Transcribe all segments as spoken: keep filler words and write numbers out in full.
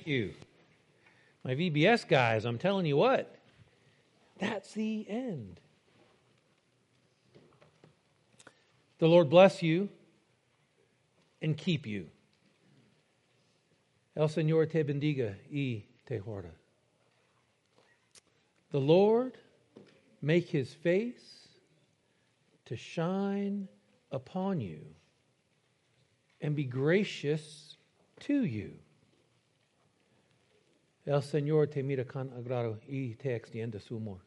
you. My V B S guys, I'm telling you what, that's the end. The Lord bless you and keep you. El Señor te bendiga y te guarda. The Lord make His face to shine upon you and be gracious to you. El Señor te mira con agrado y te extienda su amor.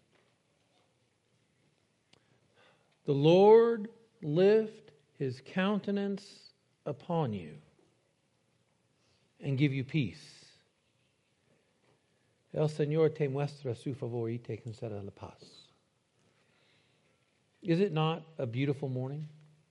The Lord lift His countenance upon you and give you peace. El Señor te muestra su favor y te conceda la paz. Is it not a beautiful morning?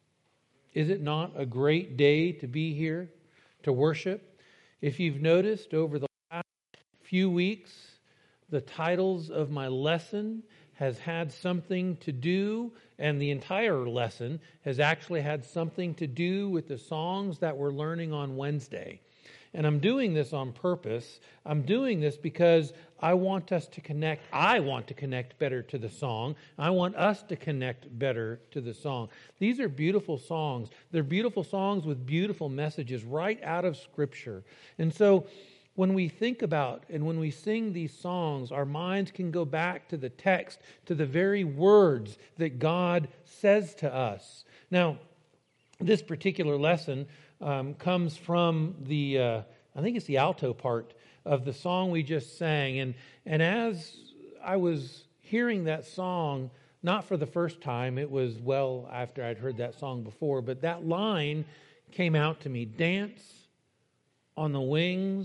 Is it not a great day to be here to worship? If you've noticed over the last few weeks, the titles of my lesson has had something to do, and the entire lesson has actually had something to do with the songs that we're learning on Wednesday. And I'm doing this on purpose. I'm doing this because I want us to connect. I want to connect better to the song. I want us to connect better to the song. These are beautiful songs. They're beautiful songs with beautiful messages right out of Scripture. And so when we think about and when we sing these songs, our minds can go back to the text, to the very words that God says to us. Now, this particular lesson Um, comes from the, uh, I think it's the alto part of the song we just sang. And, and as I was hearing that song, not for the first time, it was well after I'd heard that song before, but that line came out to me, dance on the wings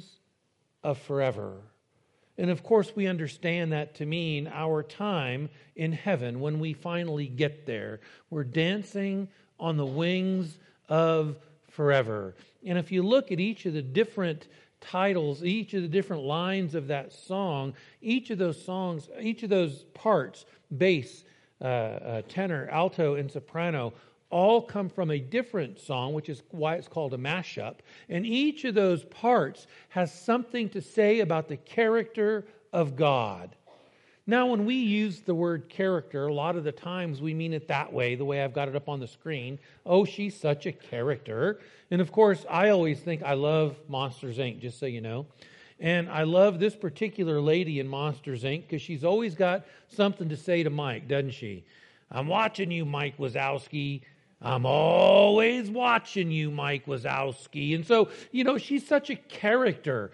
of forever. And of course we understand that to mean our time in heaven when we finally get there. We're dancing on the wings of forever. And if you look at each of the different titles, each of the different lines of that song, each of those songs, each of those parts, bass, uh, uh, tenor, alto, and soprano, all come from a different song, which is why it's called a mashup. And each of those parts has something to say about the character of God. Now, when we use the word character, a lot of the times we mean it that way, the way I've got it up on the screen. Oh, she's such a character. And of course, I always think I love Monsters, Incorporated, just so you know. And I love this particular lady in Monsters, Incorporated, because she's always got something to say to Mike, doesn't she? I'm watching you, Mike Wazowski. I'm always watching you, Mike Wazowski. And so, you know, she's such a character.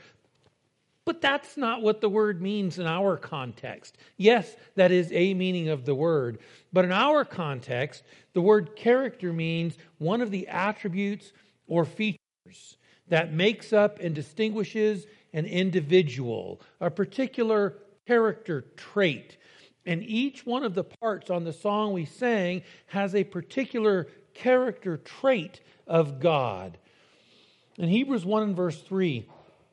But that's not what the word means in our context. Yes, that is a meaning of the word. But in our context, the word character means one of the attributes or features that makes up and distinguishes an individual, a particular character trait. And each one of the parts on the song we sang has a particular character trait of God. In Hebrews one and verse three,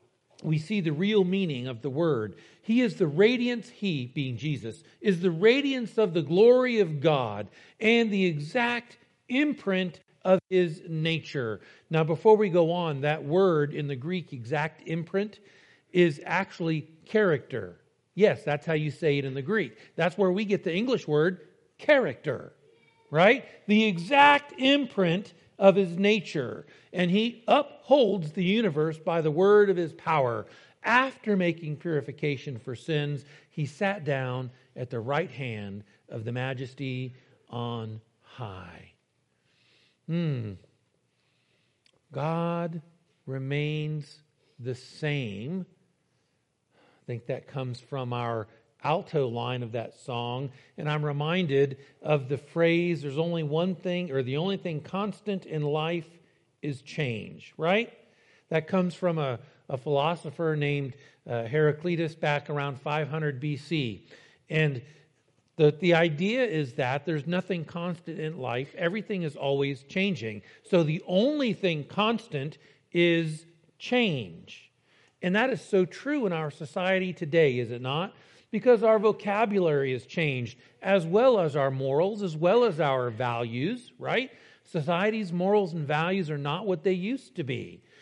we see the real meaning of the word. He is the radiance, he, being Jesus, is the radiance of the glory of God and the exact imprint of His nature. Now, before we go on, that word in the Greek, exact imprint, is actually character. Yes, that's how you say it in the Greek. That's where we get the English word character, right? The exact imprint of His nature. And He upholds the universe by the word of His power. After making purification for sins, He sat down at the right hand of the Majesty on high. Hmm. God remains the same. I think that comes from our alto line of that song. And I'm reminded of the phrase, there's only one thing, or the only thing constant in life is change, right? That comes from a, a philosopher named uh, Heraclitus back around five hundred B C. And the, the idea is that there's nothing constant in life. Everything is always changing. So the only thing constant is change. And that is so true in our society today, is it not? Because our vocabulary has changed, as well as our morals, as well as our values, right? Society's morals and values are not what they used to be.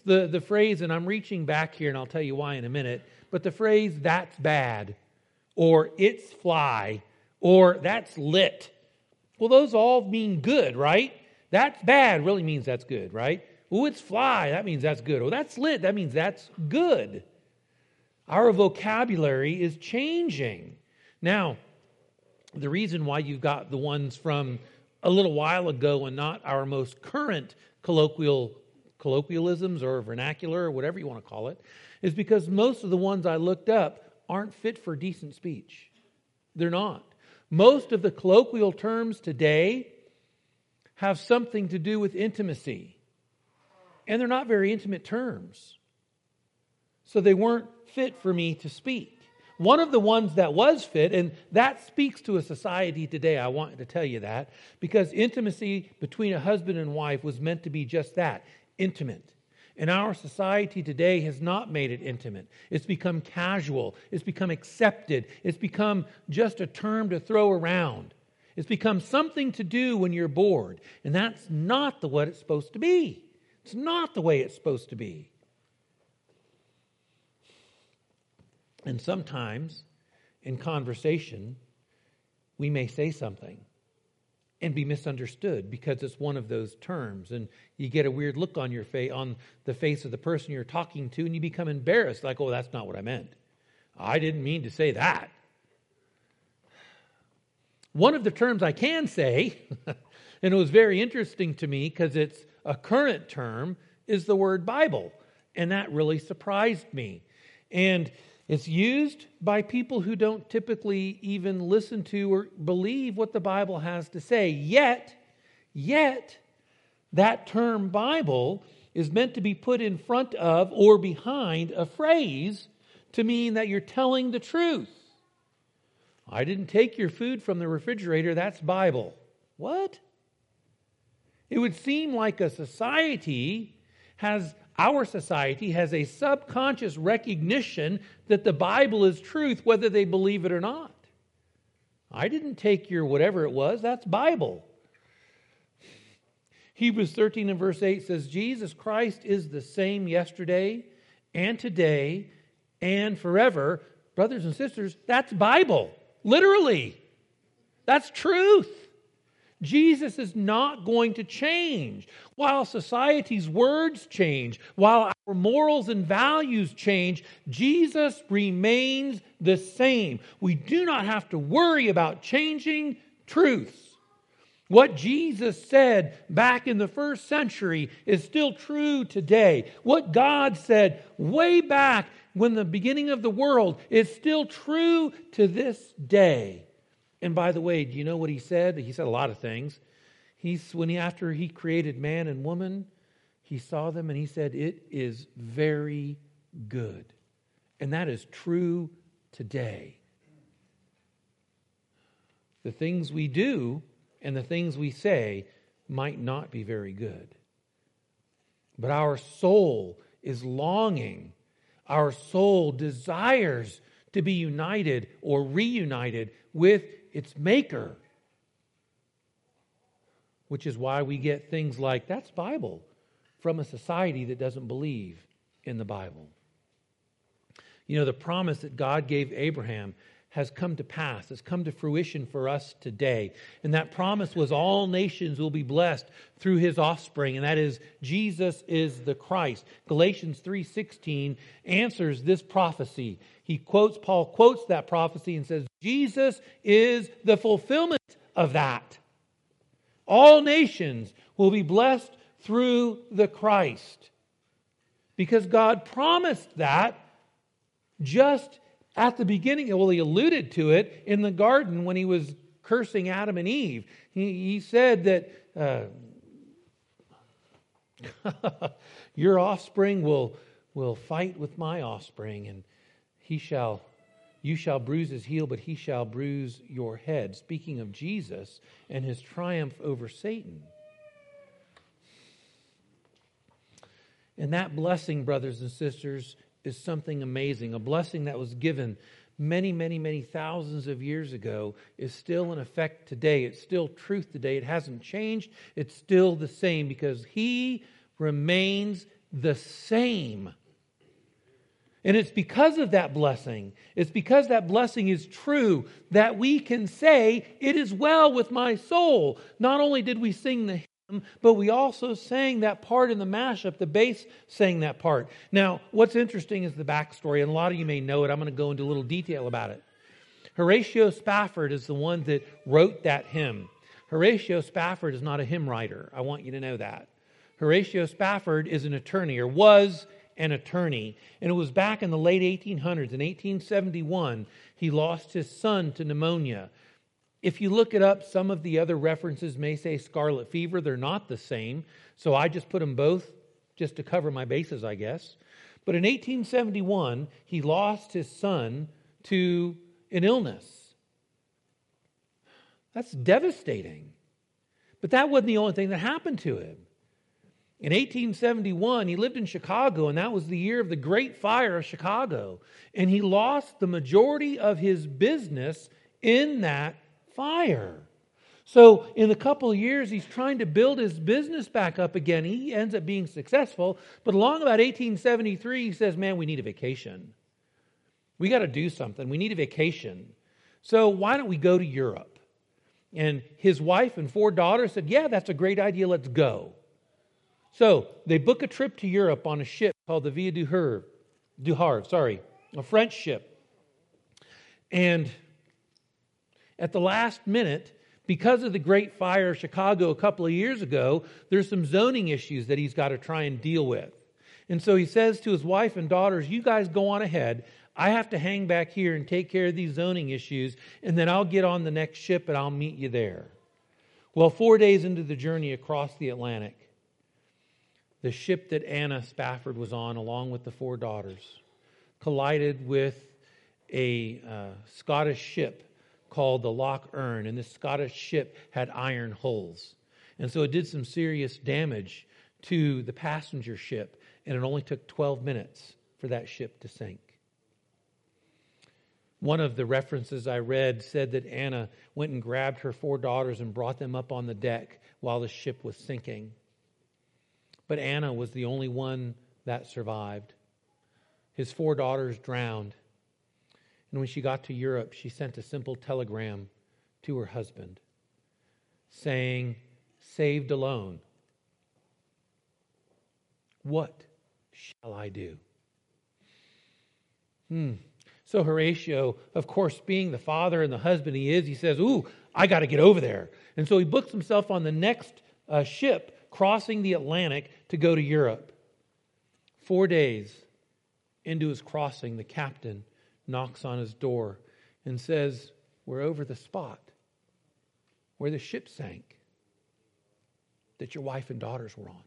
the, the phrase, and I'm reaching back here and I'll tell you why in a minute, but the phrase, that's bad, or it's fly, or that's lit. Well, those all mean good, right? That's bad really means that's good, right? Oh, it's fly, that means that's good. Oh, that's lit, that means that's good. Our vocabulary is changing. Now, the reason why you've got the ones from a little while ago and not our most current colloquial colloquialisms or vernacular or whatever you want to call it is because most of the ones I looked up aren't fit for decent speech. They're not. Most of the colloquial terms today have something to do with intimacy. And they're not very intimate terms. So they weren't fit for me to speak. One of the ones that was fit, and that speaks to a society today, I want to tell you that, because intimacy between a husband and wife was meant to be just that, intimate. And our society today has not made it intimate. It's become casual. It's become accepted. It's become just a term to throw around. It's become something to do when you're bored. And that's not the what it's supposed to be. It's not the way it's supposed to be. And sometimes in conversation, we may say something and be misunderstood because it's one of those terms. And you get a weird look on your face, on the face of the person you're talking to, and you become embarrassed, like, oh, that's not what I meant. I didn't mean to say that. One of the terms I can say, and it was very interesting to me because it's a current term, is the word Bible. And that really surprised me. And it's used by people who don't typically even listen to or believe what the Bible has to say. Yet, yet, that term Bible is meant to be put in front of or behind a phrase to mean that you're telling the truth. I didn't take your food from the refrigerator, that's Bible. What? It would seem like a society has Our society has a subconscious recognition that the Bible is truth, whether they believe it or not. I didn't take your whatever it was, that's Bible. Hebrews thirteen and verse eight says, Jesus Christ is the same yesterday and today and forever. Brothers and sisters, that's Bible. Literally. That's truth. Jesus is not going to change. While society's words change, while our morals and values change, Jesus remains the same. We do not have to worry about changing truths. What Jesus said back in the first century is still true today. What God said way back when the beginning of the world is still true to this day. And by the way, do you know what he said? He said a lot of things. He's when he after he created man and woman, he saw them and he said, it is very good. And that is true today. The things we do and the things we say might not be very good. But our soul is longing. Our soul desires to be united or reunited with its maker. Which is why we get things like, that's Bible, from a society that doesn't believe in the Bible. You know, the promise that God gave Abraham has come to pass, has come to fruition for us today. And that promise was all nations will be blessed through his offspring, and that is Jesus is the Christ. Galatians three sixteen answers this prophecy. He quotes, Paul quotes that prophecy and says, Jesus is the fulfillment of that. All nations will be blessed through the Christ. Because God promised that just at the beginning. Well, he alluded to it in the garden when he was cursing Adam and Eve. He, he said that uh, your offspring will, will fight with my offspring, and he shall, you shall bruise his heel, but he shall bruise your head. Speaking of Jesus and his triumph over Satan. And that blessing, brothers and sisters, is something amazing. A blessing that was given many, many, many thousands of years ago is still in effect today. It's still truth today. It hasn't changed. It's still the same because he remains the same. And it's because of that blessing, it's because that blessing is true, that we can say, it is well with my soul. Not only did we sing the hymn, but we also sang that part in the mashup. The bass sang that part. Now, what's interesting is the backstory, and a lot of you may know it. I'm going to go into a little detail about it. Horatio Spafford is the one that wrote that hymn. Horatio Spafford is not a hymn writer. I want you to know that. Horatio Spafford is an attorney, or was an attorney. And it was back in the late eighteen hundreds. In eighteen seventy-one, he lost his son to pneumonia. If you look it up, some of the other references may say scarlet fever. They're not the same. So I just put them both just to cover my bases, I guess. But in eighteen seventy-one, he lost his son to an illness. That's devastating. But that wasn't the only thing that happened to him. In eighteen seventy-one, he lived in Chicago, and that was the year of the Great Fire of Chicago. And he lost the majority of his business in that fire. So in a couple of years, he's trying to build his business back up again. He ends up being successful. But along about eighteen seventy-three, he says, man, we need a vacation. We got to do something. We need a vacation. So why don't we go to Europe? And his wife and four daughters said, yeah, that's a great idea. Let's go. So they book a trip to Europe on a ship called the Via du Havre, du Havre, sorry, a French ship. And at the last minute, because of the Great Fire of Chicago a couple of years ago, there's some zoning issues that he's got to try and deal with. And so he says to his wife and daughters, you guys go on ahead. I have to hang back here and take care of these zoning issues, and then I'll get on the next ship and I'll meet you there. Well, four days into the journey across the Atlantic, the ship that Anna Spafford was on, along with the four daughters, collided with a uh, Scottish ship called the Loch Earn, and this Scottish ship had iron hulls. And so it did some serious damage to the passenger ship, and it only took twelve minutes for that ship to sink. One of the references I read said that Anna went and grabbed her four daughters and brought them up on the deck while the ship was sinking. But Anna was the only one that survived. His four daughters drowned. And when she got to Europe, she sent a simple telegram to her husband saying, saved alone. What shall I do? Hmm. So Horatio, of course, being the father and the husband he is, he says, ooh, I got to get over there. And so he books himself on the next uh, ship crossing the Atlantic to go to Europe. Four days into his crossing, the captain knocks on his door and says, we're over the spot where the ship sank that your wife and daughters were on.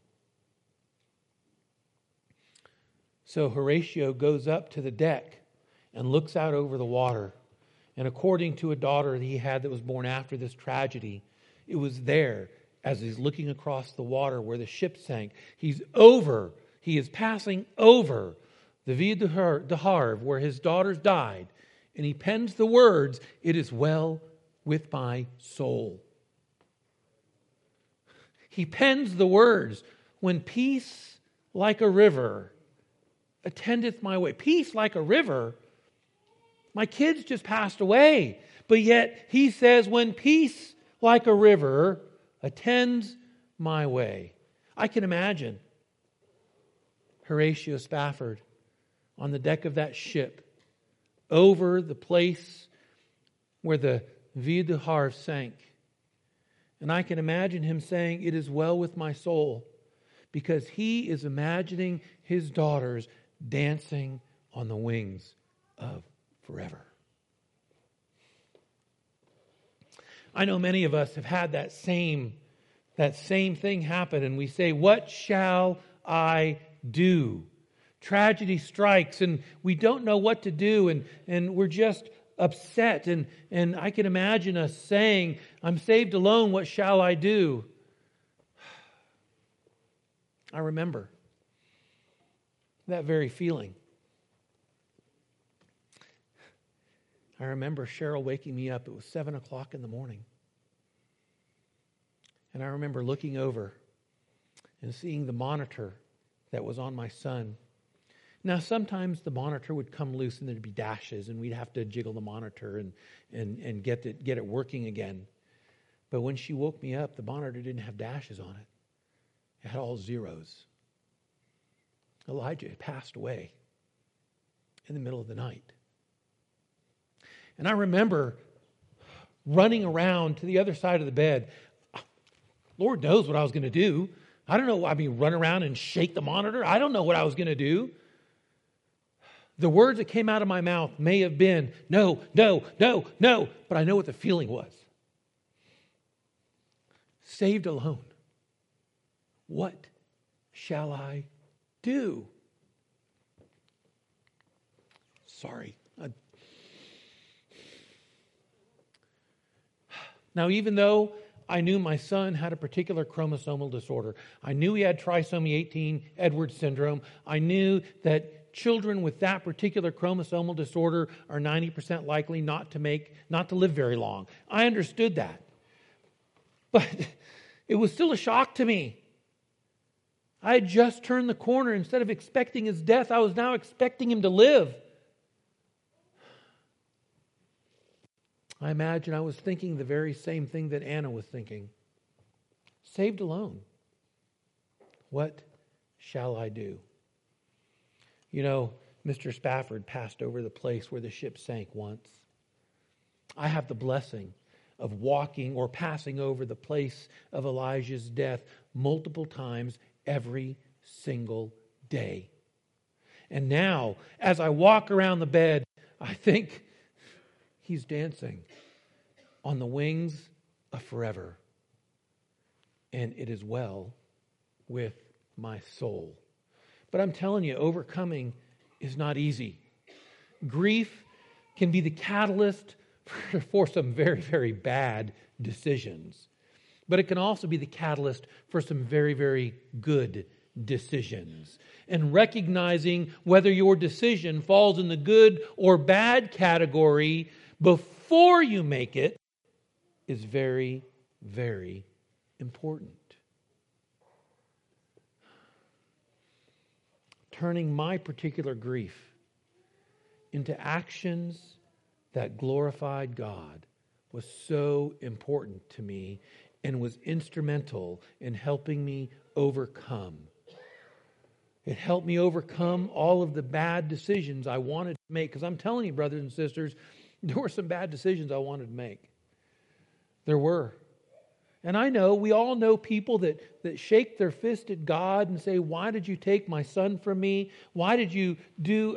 So Horatio goes up to the deck and looks out over the water. And according to a daughter that he had that was born after this tragedy, it was there as he's looking across the water where the ship sank. He's over, he is passing over the Via du Havre where his daughters died. And he pens the words, it is well with my soul. He pens the words, when peace like a river attendeth my way. Peace like a river. My kids just passed away. But yet he says, when peace like a river attends my way. I can imagine Horatio Spafford on the deck of that ship over the place where the Via du Havre sank. And I can imagine him saying, it is well with my soul, because he is imagining his daughters dancing on the wings of forever. I know many of us have had that same, that same thing happen, and we say, what shall I do? Tragedy strikes, and we don't know what to do, and, and we're just upset. And, and I can imagine us saying, I'm saved alone, what shall I do? I remember that very feeling. I remember Cheryl waking me up. It was seven o'clock in the morning. And I remember looking over and seeing the monitor that was on my son. Now, sometimes the monitor would come loose and there'd be dashes, and we'd have to jiggle the monitor and, and, and get it, get it working again. But when she woke me up, the monitor didn't have dashes on it. It had all zeros. Elijah had passed away in the middle of the night. And I remember running around to the other side of the bed. Lord knows what I was going to do. I don't know. I mean, run around and shake the monitor. I don't know what I was going to do. The words that came out of my mouth may have been, no, no, no, no. But I know what the feeling was. Saved alone. What shall I do? Sorry. I... Now, even though I knew my son had a particular chromosomal disorder, I knew he had trisomy eighteen, Edwards syndrome. I knew that children with that particular chromosomal disorder are ninety percent likely not to make, not to live very long. I understood that. But it was still a shock to me. I had just turned the corner. Instead of expecting his death, I was now expecting him to live. I imagine I was thinking the very same thing that Anna was thinking. Saved alone. What shall I do? You know, Mister Spafford passed over the place where the ship sank once. I have the blessing of walking or passing over the place of Elijah's death multiple times every single day. And now, as I walk around the bed, I think he's dancing on the wings of forever. And it is well with my soul. But I'm telling you, overcoming is not easy. Grief can be the catalyst for, for some very, very bad decisions. But it can also be the catalyst for some very, very good decisions. And recognizing whether your decision falls in the good or bad category before you make it is very, very important. Turning my particular grief into actions that glorified God was so important to me and was instrumental in helping me overcome. It helped me overcome all of the bad decisions I wanted to make. Because I'm telling you, brothers and sisters, there were some bad decisions I wanted to make. There were. And I know, we all know people that, that shake their fist at God and say, why did you take my son from me? Why did you do...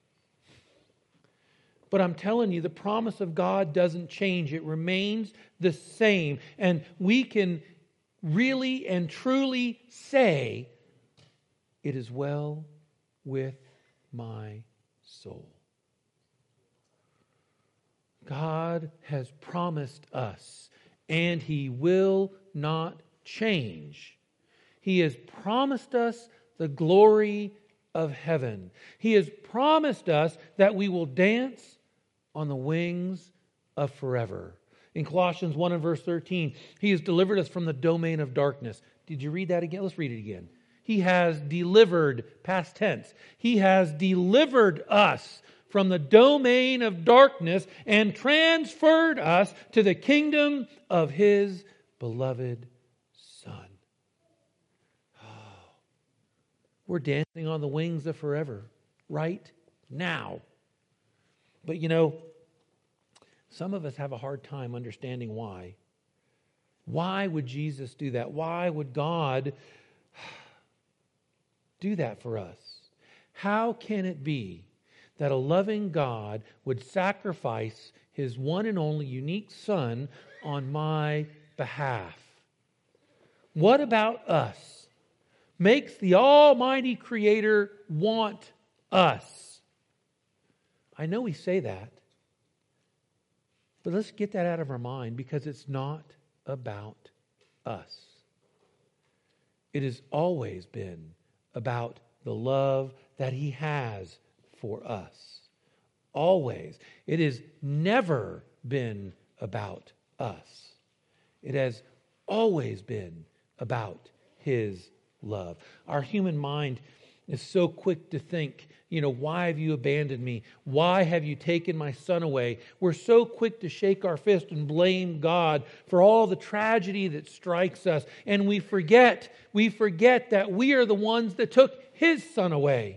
But I'm telling you, the promise of God doesn't change. It remains the same. And we can really and truly say, it is well with my soul. God has promised us, and He will not change. He has promised us the glory of heaven. He has promised us that we will dance on the wings of forever. In Colossians one and verse thirteen, He has delivered us from the domain of darkness. Did you read that again? Let's read it again. He has delivered, past tense, He has delivered us from the domain of darkness and transferred us to the kingdom of His beloved Son. Oh, we're dancing on the wings of forever right now. But you know, some of us have a hard time understanding why. Why would Jesus do that? Why would God do that for us? How can it be that a loving God would sacrifice His one and only unique Son on my behalf? What about us makes the Almighty Creator want us? I know we say that, but let's get that out of our mind, because it's not about us. It has always been about the love that He has for us. Always. It has never been about us. It has always been about His love. Our human mind is so quick to think, you know, why have you abandoned me? Why have you taken my son away? We're so quick to shake our fist and blame God for all the tragedy that strikes us. And we forget, we forget that we are the ones that took his son away.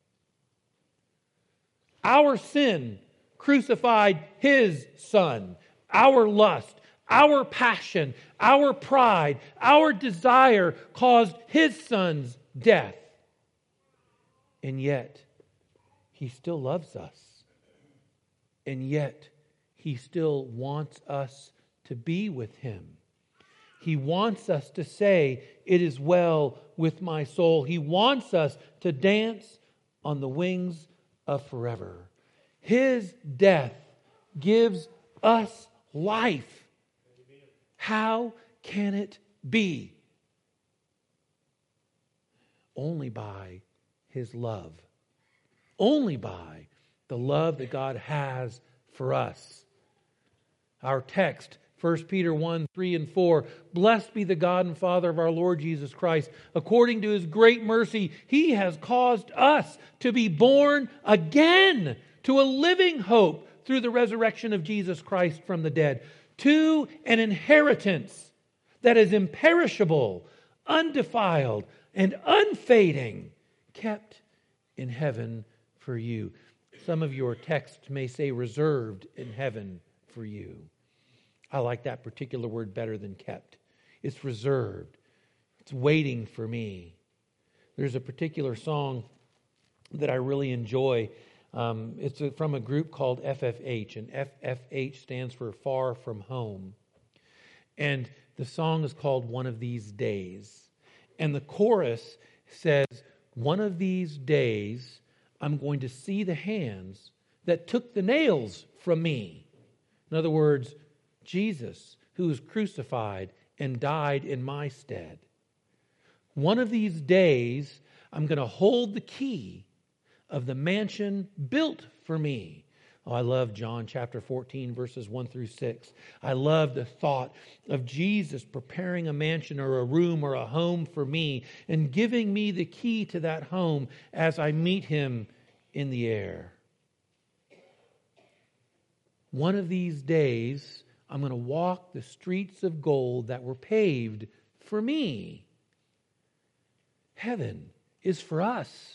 Our sin crucified his son. Our lust, our passion, our pride, our desire caused his son's death. And yet, he still loves us. And yet, he still wants us to be with him. He wants us to say, "It is well with my soul." He wants us to dance on the wings of forever. His death gives us life. How can it be? Only by his love. Only by the love that God has for us. Our text, First Peter one, three and four. Blessed be the God and Father of our Lord Jesus Christ. According to his great mercy, he has caused us to be born again to a living hope through the resurrection of Jesus Christ from the dead, to an inheritance that is imperishable, undefiled, and unfading, kept in heaven for you. Some of your texts may say reserved in heaven for you. I like that particular word better than kept. It's reserved. It's waiting for me. There's a particular song that I really enjoy. Um, it's a, from a group called F F H, and F F H stands for Far From Home. And the song is called One of These Days. And the chorus says, "One of these days, I'm going to see the hands that took the nails from me." In other words, Jesus, who was crucified and died in my stead. One of these days, I'm going to hold the key of the mansion built for me. Oh, I love John chapter fourteen, verses one through six. I love the thought of Jesus preparing a mansion or a room or a home for me and giving me the key to that home as I meet him in the air. One of these days, I'm going to walk the streets of gold that were paved for me. Heaven is for us.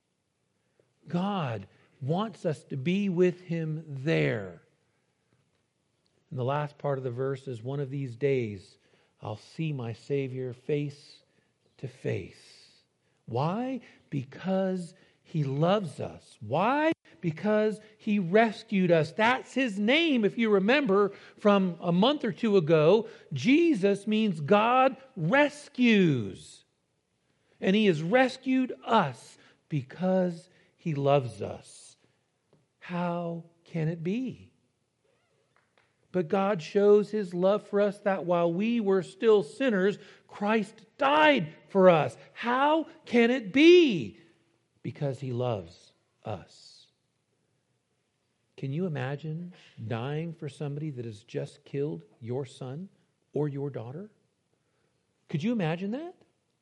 God wants us to be with him there. And the last part of the verse is, one of these days I'll see my Savior face to face. Why? Because he loves us. Why? Because he rescued us. That's his name. If you remember from a month or two ago, Jesus means God rescues. And he has rescued us because he loves us. How can it be? But God shows his love for us that while we were still sinners, Christ died for us. How can it be? Because he loves us. Can you imagine dying for somebody that has just killed your son or your daughter? Could you imagine that?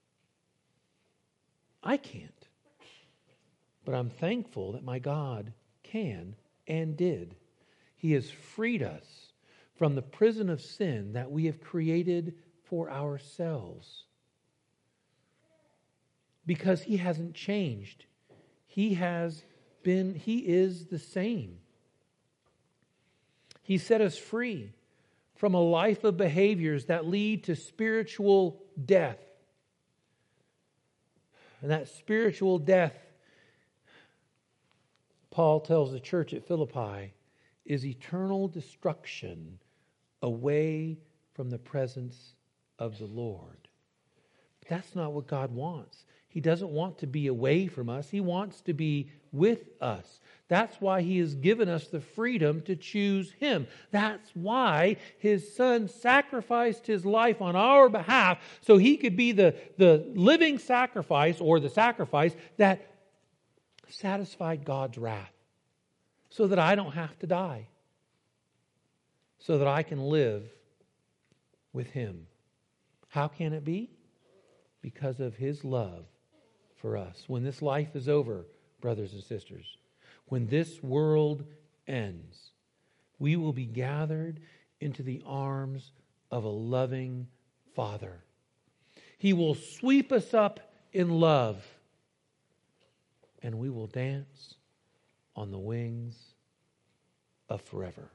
I can't. But I'm thankful that my God can and did. He has freed us from the prison of sin that we have created for ourselves. Because he hasn't changed. He has been, he is the same. He set us free from a life of behaviors that lead to spiritual death. And that spiritual death, Paul tells the church at Philippi, is eternal destruction away from the presence of the Lord. But that's not what God wants. He doesn't want to be away from us. He wants to be with us. That's why he has given us the freedom to choose him. That's why his son sacrificed his life on our behalf so he could be the, the living sacrifice, or the sacrifice that satisfied God's wrath, so that I don't have to die, so that I can live with him. How can it be? Because of his love for us. When this life is over, brothers and sisters, when this world ends, we will be gathered into the arms of a loving Father. He will sweep us up in love, and we will dance on the wings of forever.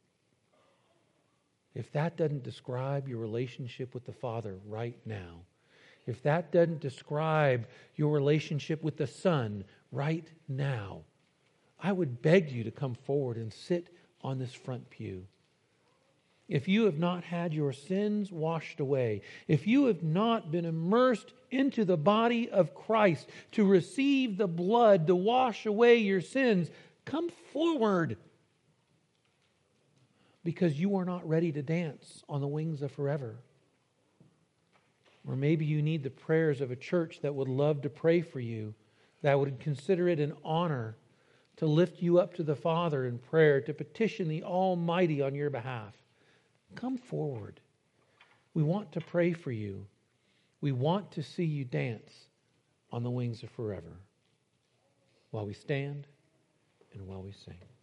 If that doesn't describe your relationship with the Father right now, if that doesn't describe your relationship with the Son right now, I would beg you to come forward and sit on this front pew. If you have not had your sins washed away, if you have not been immersed into the body of Christ to receive the blood to wash away your sins, come forward, because you are not ready to dance on the wings of forever. Or maybe you need the prayers of a church that would love to pray for you, that would consider it an honor to lift you up to the Father in prayer, to petition the Almighty on your behalf. Come forward. We want to pray for you. We want to see you dance on the wings of forever, while we stand and while we sing.